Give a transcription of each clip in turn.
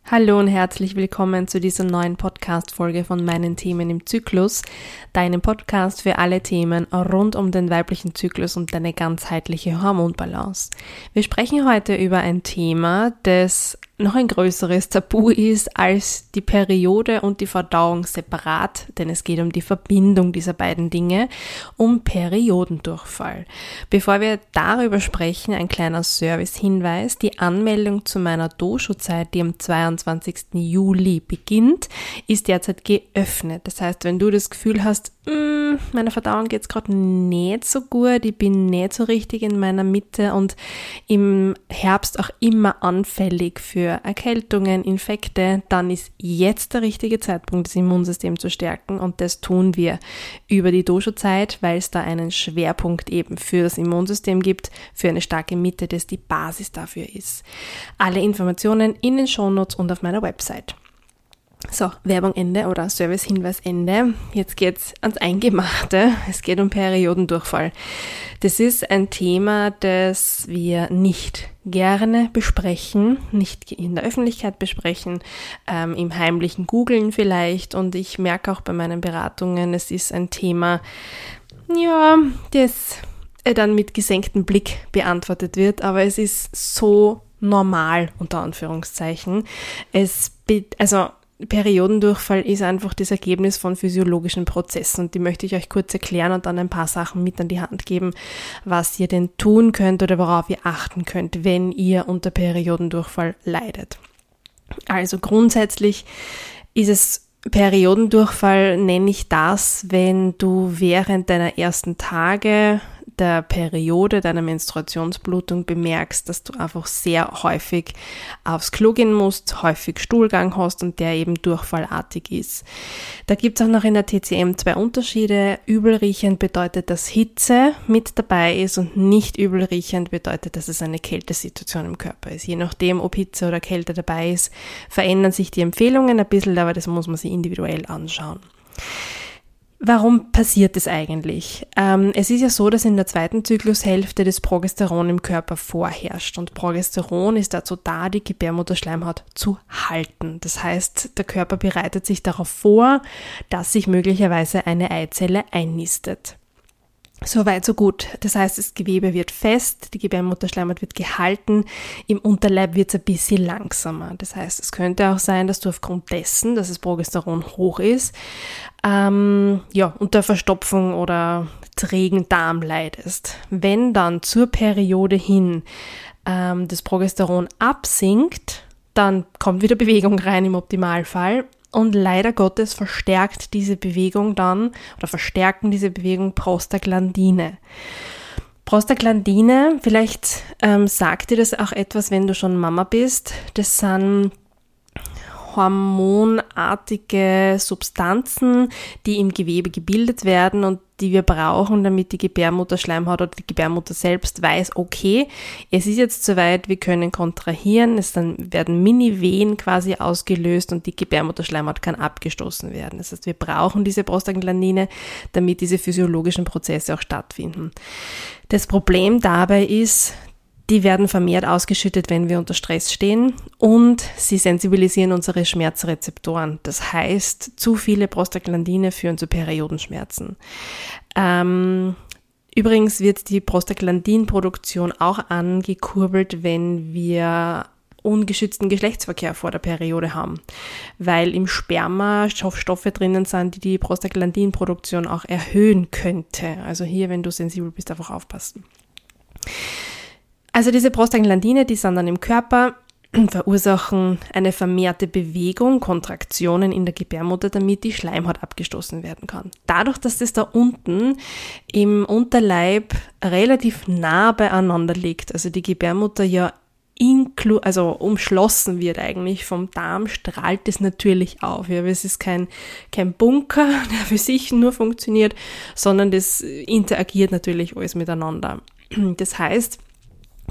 Hallo und herzlich willkommen zu dieser neuen Podcast-Folge von meinen Themen im Zyklus, deinem Podcast für alle Themen rund um den weiblichen Zyklus und deine ganzheitliche Hormonbalance. Wir sprechen heute über ein Thema, das noch ein größeres Tabu ist als die Periode und die Verdauung separat, denn es geht um die Verbindung dieser beiden Dinge, um Periodendurchfall. Bevor wir darüber sprechen, ein kleiner Service-Hinweis: Die Anmeldung zu meiner Dosho-Zeit, die am 22. Juli beginnt, ist derzeit geöffnet. Das heißt, wenn du das Gefühl hast, meiner Verdauung geht's gerade nicht so gut, ich bin nicht so richtig in meiner Mitte und im Herbst auch immer anfällig für Erkältungen, Infekte, dann ist jetzt der richtige Zeitpunkt, das Immunsystem zu stärken, und das tun wir über die Dosho-Zeit, weil es da einen Schwerpunkt eben für das Immunsystem gibt, für eine starke Mitte, das die Basis dafür ist. Alle Informationen in den Shownotes und auf meiner Website. So, Werbung Ende oder Service-Hinweis Ende. Jetzt geht's ans Eingemachte. Es geht um Periodendurchfall. Das ist ein Thema, das wir nicht gerne besprechen, nicht in der Öffentlichkeit besprechen, im heimlichen Googlen vielleicht. Und ich merke auch bei meinen Beratungen, es ist ein Thema, das dann mit gesenktem Blick beantwortet wird, aber es ist so normal, unter Anführungszeichen. Periodendurchfall ist einfach das Ergebnis von physiologischen Prozessen, und die möchte ich euch kurz erklären und dann ein paar Sachen mit an die Hand geben, was ihr denn tun könnt oder worauf ihr achten könnt, wenn ihr unter Periodendurchfall leidet. Also grundsätzlich ist es Periodendurchfall, nenne ich das, wenn du während deiner ersten Tage der Periode, deiner Menstruationsblutung bemerkst, dass du einfach sehr häufig aufs Klo gehen musst, häufig Stuhlgang hast und der eben durchfallartig ist. Da gibt es auch noch in der TCM 2 Unterschiede. Übelriechend bedeutet, dass Hitze mit dabei ist, und nicht übelriechend bedeutet, dass es eine Kältesituation im Körper ist. Je nachdem, ob Hitze oder Kälte dabei ist, verändern sich die Empfehlungen ein bisschen, aber das muss man sich individuell anschauen. Warum passiert es eigentlich? Es ist ja so, dass in der zweiten Zyklushälfte das Progesteron im Körper vorherrscht, und Progesteron ist dazu da, die Gebärmutterschleimhaut zu halten. Das heißt, der Körper bereitet sich darauf vor, dass sich möglicherweise eine Eizelle einnistet. Soweit, so gut. Das heißt, das Gewebe wird fest, die Gebärmutterschleimhaut wird gehalten, im Unterleib wird es ein bisschen langsamer. Das heißt, es könnte auch sein, dass du aufgrund dessen, dass das Progesteron hoch ist, unter Verstopfung oder trägen Darm leidest. Wenn dann zur Periode hin das Progesteron absinkt, dann kommt wieder Bewegung rein im Optimalfall. Und leider Gottes verstärken diese Bewegung Prostaglandine. Prostaglandine, vielleicht sagt dir das auch etwas, wenn du schon Mama bist. Das sind hormonartige Substanzen, die im Gewebe gebildet werden und die wir brauchen, damit die Gebärmutterschleimhaut oder die Gebärmutter selbst weiß, okay, es ist jetzt soweit, wir können kontrahieren, werden Mini-Wehen quasi ausgelöst und die Gebärmutterschleimhaut kann abgestoßen werden. Das heißt, wir brauchen diese Prostaglandine, damit diese physiologischen Prozesse auch stattfinden. Das Problem dabei ist, die werden vermehrt ausgeschüttet, wenn wir unter Stress stehen, und sie sensibilisieren unsere Schmerzrezeptoren. Das heißt, zu viele Prostaglandine führen zu Periodenschmerzen. Übrigens wird die Prostaglandinproduktion auch angekurbelt, wenn wir ungeschützten Geschlechtsverkehr vor der Periode haben, weil im Sperma Stoffe drinnen sind, die Prostaglandinproduktion auch erhöhen könnte. Also hier, wenn du sensibel bist, einfach aufpassen. Also diese Prostaglandine, die sind dann im Körper, verursachen eine vermehrte Bewegung, Kontraktionen in der Gebärmutter, damit die Schleimhaut abgestoßen werden kann. Dadurch, dass das da unten im Unterleib relativ nah beieinander liegt, also die Gebärmutter ja umschlossen wird eigentlich vom Darm, strahlt es natürlich auf. Ja, es ist kein Bunker, der für sich nur funktioniert, sondern das interagiert natürlich alles miteinander. Das heißt,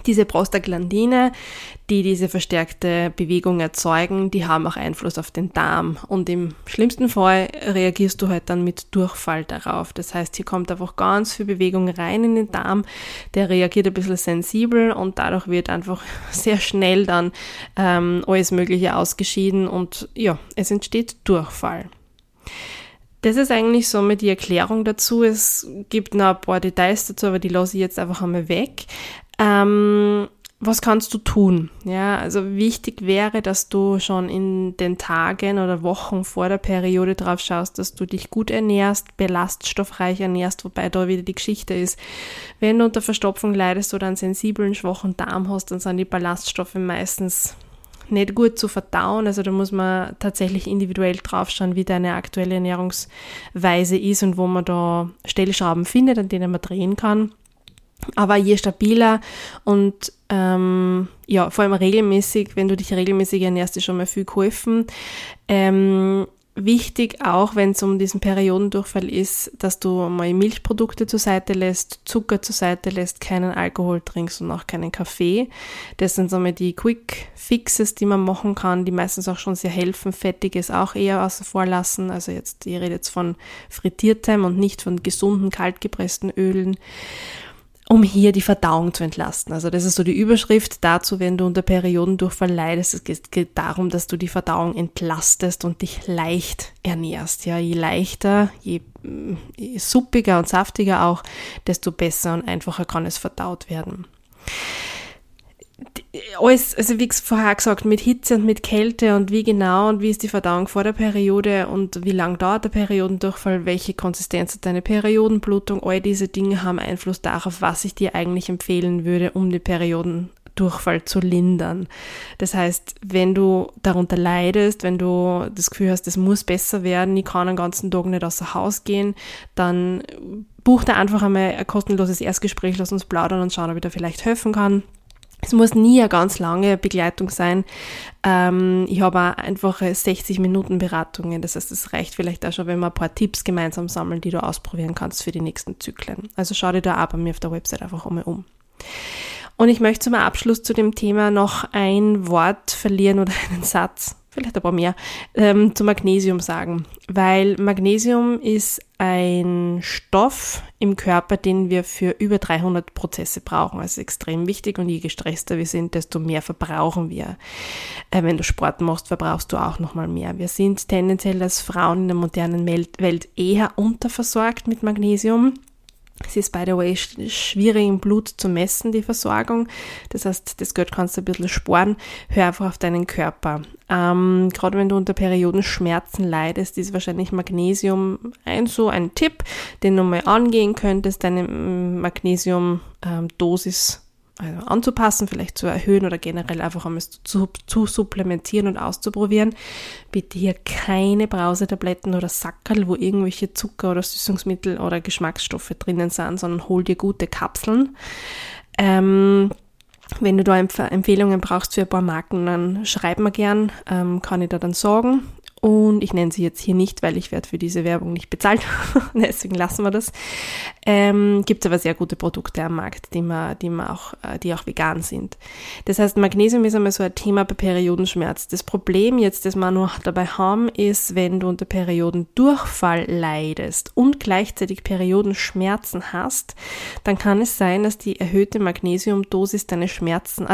Diese Prostaglandine, die diese verstärkte Bewegung erzeugen, die haben auch Einfluss auf den Darm. Und im schlimmsten Fall reagierst du halt dann mit Durchfall darauf. Das heißt, hier kommt einfach ganz viel Bewegung rein in den Darm. Der reagiert ein bisschen sensibel und dadurch wird einfach sehr schnell dann alles Mögliche ausgeschieden und ja, es entsteht Durchfall. Das ist eigentlich somit die Erklärung dazu. Es gibt noch ein paar Details dazu, aber die lasse ich jetzt einfach einmal weg. Was kannst du tun? Ja, also wichtig wäre, dass du schon in den Tagen oder Wochen vor der Periode drauf schaust, dass du dich gut ernährst, ballaststoffreich ernährst, wobei da wieder die Geschichte ist, wenn du unter Verstopfung leidest oder einen sensiblen, schwachen Darm hast, dann sind die Ballaststoffe meistens nicht gut zu verdauen. Also da muss man tatsächlich individuell drauf schauen, wie deine aktuelle Ernährungsweise ist und wo man da Stellschrauben findet, an denen man drehen kann. Aber je stabiler und vor allem regelmäßig, wenn du dich regelmäßig ernährst, ist schon mal viel geholfen. Wichtig auch, wenn es um diesen Periodendurchfall ist, dass du mal Milchprodukte zur Seite lässt, Zucker zur Seite lässt, keinen Alkohol trinkst und auch keinen Kaffee. Das sind so mal die Quick Fixes, die man machen kann, die meistens auch schon sehr helfen. Fettiges auch eher außen vor lassen. Also ich rede jetzt von frittiertem und nicht von gesunden, kaltgepressten Ölen, um hier die Verdauung zu entlasten. Also das ist so die Überschrift dazu, wenn du unter Periodendurchfall leidest. Es geht darum, dass du die Verdauung entlastest und dich leicht ernährst. Ja, je leichter, je suppiger und saftiger auch, desto besser und einfacher kann es verdaut werden. Alles, also wie vorher gesagt, mit Hitze und mit Kälte und wie genau und wie ist die Verdauung vor der Periode und wie lang dauert der Periodendurchfall, welche Konsistenz hat deine Periodenblutung, all diese Dinge haben Einfluss darauf, was ich dir eigentlich empfehlen würde, um den Periodendurchfall zu lindern. Das heißt, wenn du darunter leidest, wenn du das Gefühl hast, es muss besser werden, ich kann den ganzen Tag nicht außer Haus gehen, dann buch dir einfach einmal ein kostenloses Erstgespräch, lass uns plaudern und schauen, ob ich dir vielleicht helfen kann. Es muss nie eine ganz lange Begleitung sein. Ich habe auch einfache 60-Minuten-Beratungen. Das heißt, es reicht vielleicht auch schon, wenn wir ein paar Tipps gemeinsam sammeln, die du ausprobieren kannst für die nächsten Zyklen. Also schau dir da auch bei mir auf der Website einfach einmal um. Und ich möchte zum Abschluss zu dem Thema noch ein Wort verlieren oder einen Satz, vielleicht ein paar mehr, zu Magnesium sagen. Weil Magnesium ist ein Stoff im Körper, den wir für über 300 Prozesse brauchen. Also extrem wichtig und je gestresster wir sind, desto mehr verbrauchen wir. Wenn du Sport machst, verbrauchst du auch nochmal mehr. Wir sind tendenziell als Frauen in der modernen Welt eher unterversorgt mit Magnesium. Es ist, by the way, schwierig im Blut zu messen, die Versorgung. Das heißt, das Geld kannst du ein bisschen sparen. Hör einfach auf deinen Körper. Gerade wenn du unter Periodenschmerzen leidest, ist wahrscheinlich Magnesium ein Tipp, den du mal angehen könntest, deine Magnesiumdosis anzupassen, vielleicht zu erhöhen oder generell einfach einmal zu supplementieren und auszuprobieren. Bitte hier keine Brausetabletten oder Sackerl, wo irgendwelche Zucker oder Süßungsmittel oder Geschmacksstoffe drinnen sind, sondern hol dir gute Kapseln. Wenn du da Empfehlungen brauchst für ein paar Marken, dann schreib mir gern, kann ich da dann sagen. Und ich nenne sie jetzt hier nicht, weil ich werde für diese Werbung nicht bezahlt. Deswegen lassen wir das. Gibt aber sehr gute Produkte am Markt, die auch vegan sind. Das heißt, Magnesium ist einmal so ein Thema bei Periodenschmerz. Das Problem jetzt, das wir noch dabei haben, ist, wenn du unter Periodendurchfall leidest und gleichzeitig Periodenschmerzen hast, dann kann es sein, dass die erhöhte Magnesiumdosis deine Schmerzen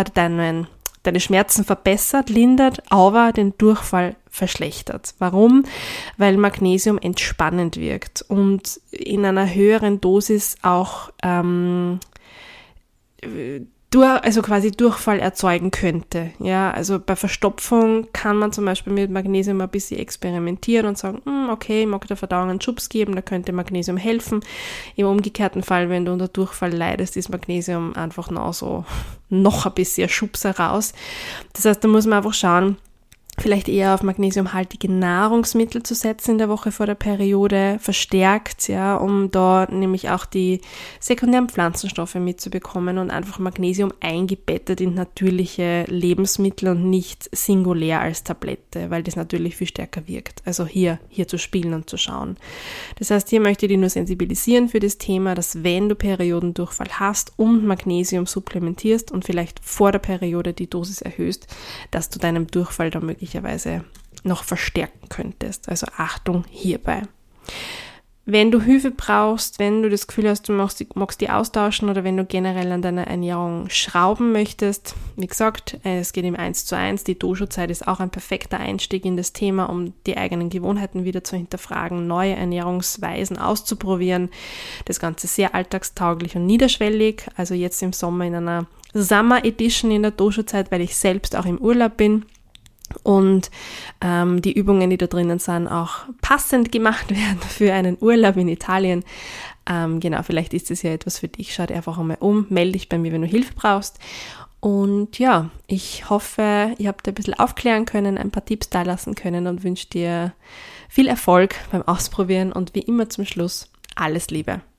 verbessert, lindert, aber den Durchfall verschlechtert. Warum? Weil Magnesium entspannend wirkt und in einer höheren Dosis auch quasi Durchfall erzeugen könnte. Ja, also bei Verstopfung kann man zum Beispiel mit Magnesium ein bisschen experimentieren und sagen, okay, ich mag der Verdauung einen Schubs geben, da könnte Magnesium helfen. Im umgekehrten Fall, wenn du unter Durchfall leidest, ist Magnesium einfach noch ein bisschen Schubs heraus. Das heißt, da muss man einfach schauen, vielleicht eher auf magnesiumhaltige Nahrungsmittel zu setzen in der Woche vor der Periode, verstärkt, ja, um da nämlich auch die sekundären Pflanzenstoffe mitzubekommen und einfach Magnesium eingebettet in natürliche Lebensmittel und nicht singulär als Tablette, weil das natürlich viel stärker wirkt. Also hier zu spielen und zu schauen. Das heißt, hier möchte ich dich nur sensibilisieren für das Thema, dass wenn du Periodendurchfall hast und Magnesium supplementierst und vielleicht vor der Periode die Dosis erhöhst, dass du deinem Durchfall da möglicherweise noch verstärken könntest. Also Achtung hierbei. Wenn du Hilfe brauchst, wenn du das Gefühl hast, du magst die austauschen oder wenn du generell an deiner Ernährung schrauben möchtest, wie gesagt, es geht im 1:1. Die Dosho-Zeit ist auch ein perfekter Einstieg in das Thema, um die eigenen Gewohnheiten wieder zu hinterfragen, neue Ernährungsweisen auszuprobieren. Das Ganze sehr alltagstauglich und niederschwellig. Also jetzt im Sommer in einer Summer Edition in der Dosho-Zeit, weil ich selbst auch im Urlaub bin. Und die Übungen, die da drinnen sind, auch passend gemacht werden für einen Urlaub in Italien. Genau, vielleicht ist es ja etwas für dich. Schau dir einfach einmal um, melde dich bei mir, wenn du Hilfe brauchst. Und ja, ich hoffe, ihr habt ein bisschen aufklären können, ein paar Tipps da lassen können und wünsche dir viel Erfolg beim Ausprobieren und wie immer zum Schluss alles Liebe.